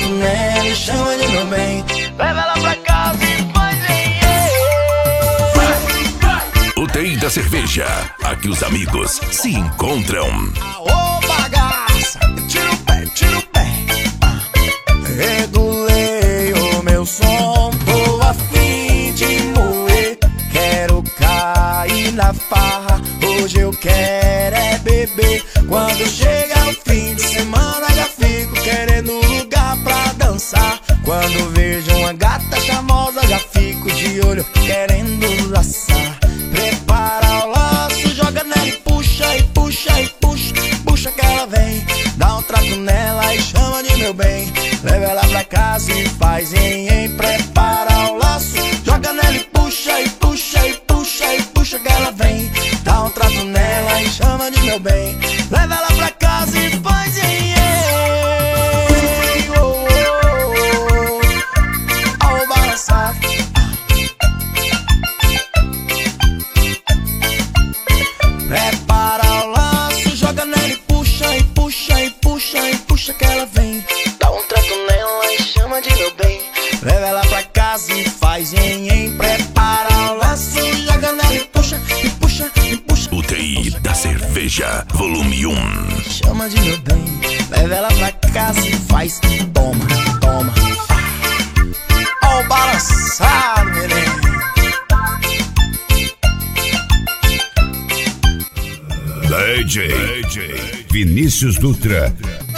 nela e chama de meu bem. Leva ela pra casa e faz UTI da cerveja. Aqui os amigos se encontram. Aô, bagaça, tira o pé, tira o pé. Regulei o meu som, tô a fim de moer. Quero cair na farra, hoje eu quero é beber. Quando chega o fim de semana já fico querendo lugar pra dançar. Quando vejo uma gata charmosa já fico de olho querendo laçar. Prepara o laço, joga nela e puxa, e puxa, e puxa. Puxa que ela vem, dá um trato nela e chama de meu bem. Leva ela pra casa e faz em. Prepara o laço, joga nela e puxa, e puxa, e puxa, e puxa que ela vem. Dá um trato nela e chama de meu bem. Leva ela pra casa e faz em. Oh, oh, oh, oh, balançar. Prepara o laço, joga nela e puxa, e puxa, e puxa, e puxa que ela vem. Dá um trato nela e chama de meu bem. Leva ela pra casa e faz em. Prepara o laço, joga nela e puxa, e puxa, e puxa. UTI da cerveja, volume 1. Chama de meu bem. Leva ela pra casa e faz. Toma, toma. Ó o balançado, menino. DJ Vinícius Dutra